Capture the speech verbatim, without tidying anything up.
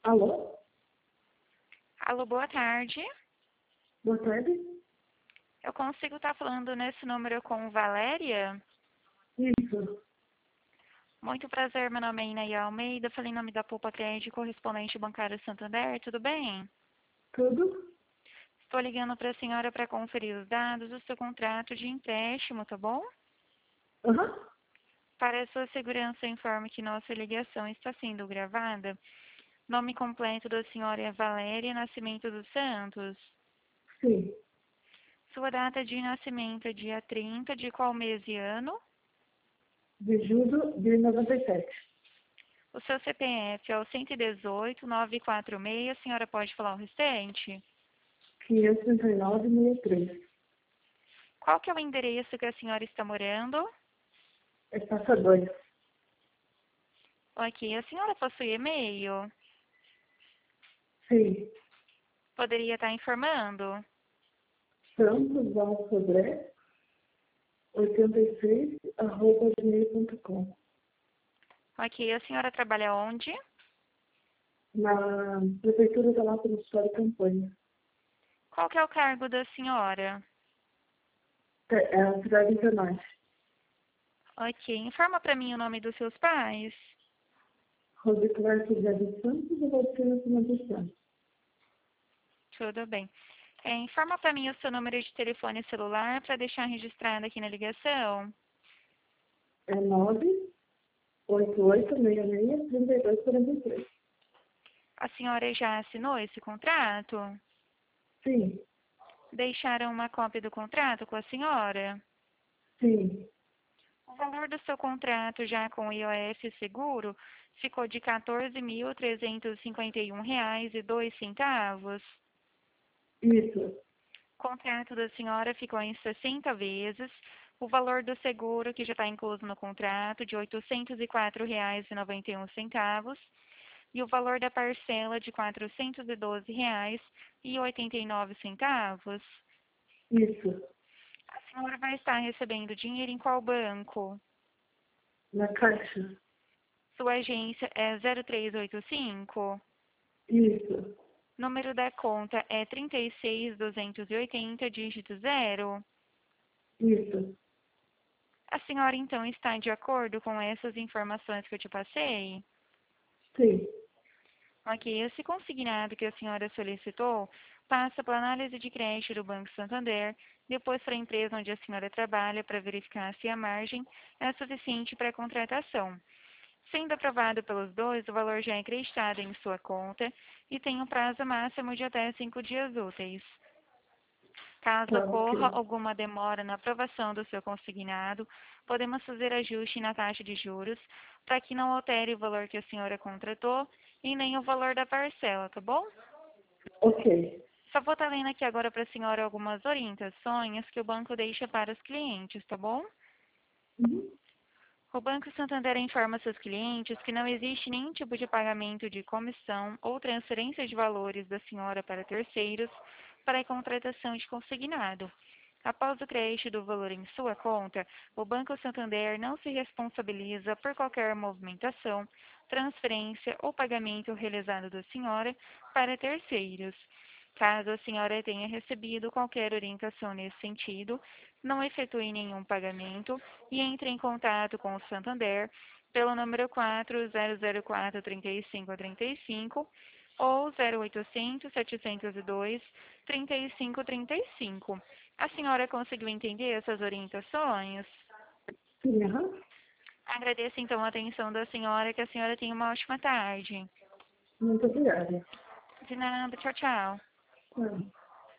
Alô? Alô, boa tarde. Boa tarde? Eu consigo estar falando nesse número com Valéria? Isso. Muito prazer, meu nome é Inaia Almeida, falei em nome da Poupa Crédito, correspondente bancário Santander, tudo bem? Tudo? Estou ligando para a senhora para conferir os dados do seu contrato de empréstimo, tá bom? Aham. Para a sua segurança, informe que nossa ligação está sendo gravada. Nome completo da senhora é Valéria Nascimento dos Santos. Sim. Sua data de nascimento é dia trinta de qual mês e ano? De julho de noventa e sete. O seu C P F é o cento e dezoito, novecentos e quarenta e seis. A senhora pode falar o restante? quinhentos e trinta e nove, sessenta e três. Qual que é o endereço que a senhora está morando? É passadores. Ok, a senhora possui e-mail? Sim. Poderia estar informando? Santos Valsodré, oitenta e seis, arroba gmail ponto com. Ok, a senhora trabalha onde? Na Prefeitura da Lapa do Sol e Campanha. Qual que é o cargo da senhora? É a cidade internacional. Ok, informa para mim o nome dos seus pais. Rodrigo Clark José dos Santos e Valcina Cima dos Santos. Tudo bem. É, informa para mim o seu número de telefone celular para deixar registrado aqui na ligação. É nove oito oito seis seis, três dois quatro três. A senhora já assinou esse contrato? Sim. Deixaram uma cópia do contrato com a senhora? Sim. O valor do seu contrato já com o I O F seguro ficou de quatorze mil trezentos e cinquenta e um reais e dois centavos. Isso. O contrato da senhora ficou em sessenta vezes. O valor do seguro, que já está incluso no contrato, de oitocentos e quatro reais e noventa e um centavos. E o valor da parcela de quatrocentos e doze reais e oitenta e nove centavos. Isso. A senhora vai estar recebendo dinheiro em qual banco? Na caixa. Sua agência é zero três oito cinco? Isso. Número da conta é trinta e seis, duzentos e oitenta, dígito zero. Isso. A senhora, então, está de acordo com essas informações que eu te passei? Sim. Ok, esse consignado que a senhora solicitou passa pela análise de crédito do Banco Santander, depois para a empresa onde a senhora trabalha para verificar se a margem é suficiente para a contratação. Sendo aprovado pelos dois, o valor já é acreditado em sua conta e tem um prazo máximo de até cinco dias úteis. Caso Tá, ocorra ok. alguma demora na aprovação do seu consignado, podemos fazer ajuste na taxa de juros para que não altere o valor que a senhora contratou e nem o valor da parcela, tá bom? Ok. Só vou estar lendo aqui agora para a senhora algumas orientações que o banco deixa para os clientes, tá bom? Uhum. O Banco Santander informa seus clientes que não existe nenhum tipo de pagamento de comissão ou transferência de valores da senhora para terceiros para a contratação de consignado. Após o crédito do valor em sua conta, o Banco Santander não se responsabiliza por qualquer movimentação, transferência ou pagamento realizado da senhora para terceiros. Caso a senhora tenha recebido qualquer orientação nesse sentido, não efetue nenhum pagamento e entre em contato com o Santander pelo número quatro zero zero quatro, trinta e cinco, trinta e cinco ou zero oitocentos, setecentos e dois, trinta e cinco, trinta e cinco. A senhora conseguiu entender essas orientações? Sim, aham. Agradeço então a atenção da senhora, que a senhora tenha uma ótima tarde. Muito obrigada. De nada, tchau, tchau. Tá.